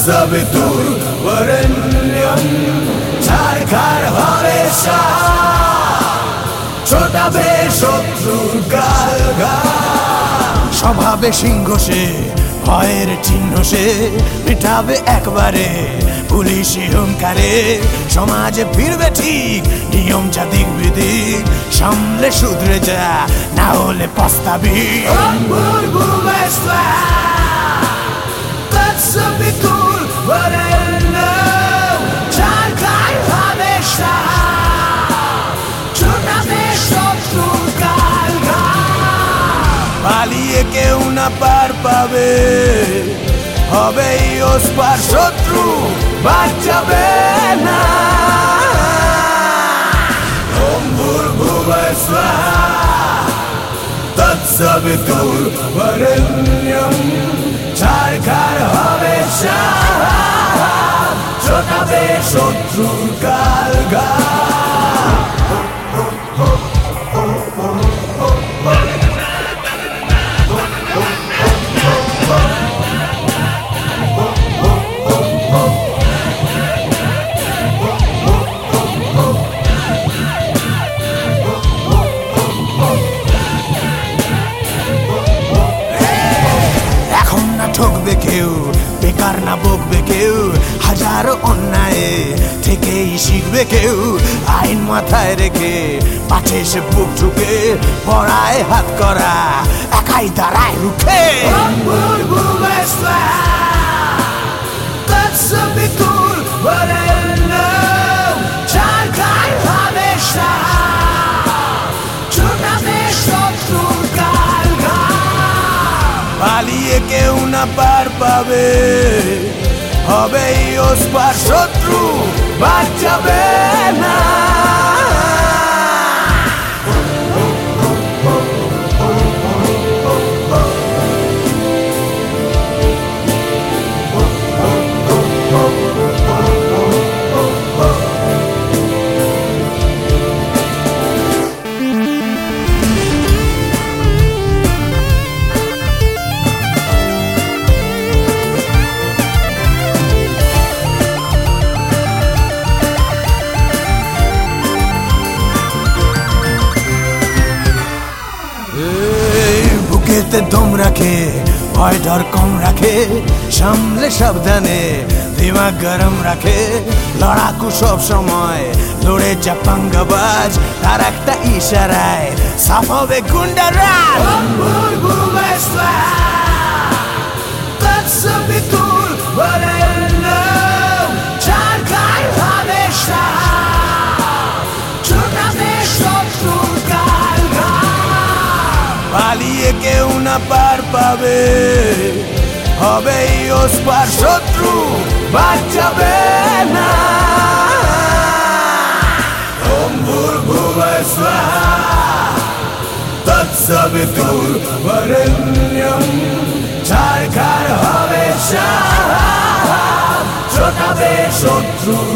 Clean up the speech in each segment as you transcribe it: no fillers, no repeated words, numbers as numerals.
तत्सवितुर् वरेण्यं ছারখার হবে ছোটাবে শত্রুর গালঘাম স্বভাবে সিংহ সে ভয়ের চিহ্ন সে মিটাবে একবারে পুলিশি হুঙ্কারে সমাজে ফিরবে ঠিক নিয়ম জাতিক বিদিক সামলে শুধরে যা না হলে পস্তাবি তৎসবিতুর্ বরেণ্যম ছারখার হবে ছোটাবে শত্রুর গালঘাম পালিয়ে কেউ না পার পাবে হবে ওসপার শত্রু বাঁচাবে না ওম ভূর্ভুবঃ স্বাহা তৎসবিতুর্ বরেণ্যম ছারখার হবে ছোটাবে শত্রুর গালঘাম ঠকবে কেউ বেকার না বকবে কেউ হাজারো অন্যায়ে থেকেই শিখবে কেউ আইন মাথায় রেখে পাছে সে বুক ঠুকে পড়ায় হাত করা একাই দাঁড়ায় রুখে তৎসবিতুর্ বরেণ্যম ছারখার হবে ছোটাবে শত্রুর গালঘাম পালিয়ে কেউ না পার পাবে হবে ওসপার শত্রু বাঁচাবে না বুকেতে দম রাখে ভয় ডর কম রাখে সামলে সাবধানে দিমাগ গরম রাখে লড়াকু সব সময় লড়ে যা পাঙ্গাবাজ তার একটা ইশারায় সাফ হবে গুন্ডারাজ তৎসবিতুর্ বরেণ্যম ছারখার হবে ছোটাবে শত্রুর গালঘাম পালিয়ে কেউ না পার পাবে হবে ওসপার শত্রু বাঁচাবে না ওম ভূর্ভুবঃ স্বাহা তৎসবিতুর্ বরেণ্যম ছারখার হবে ছোটাবে শত্রুর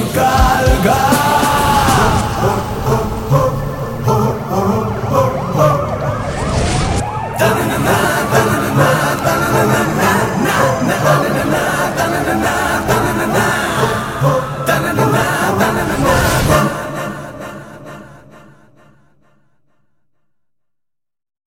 গালঘাম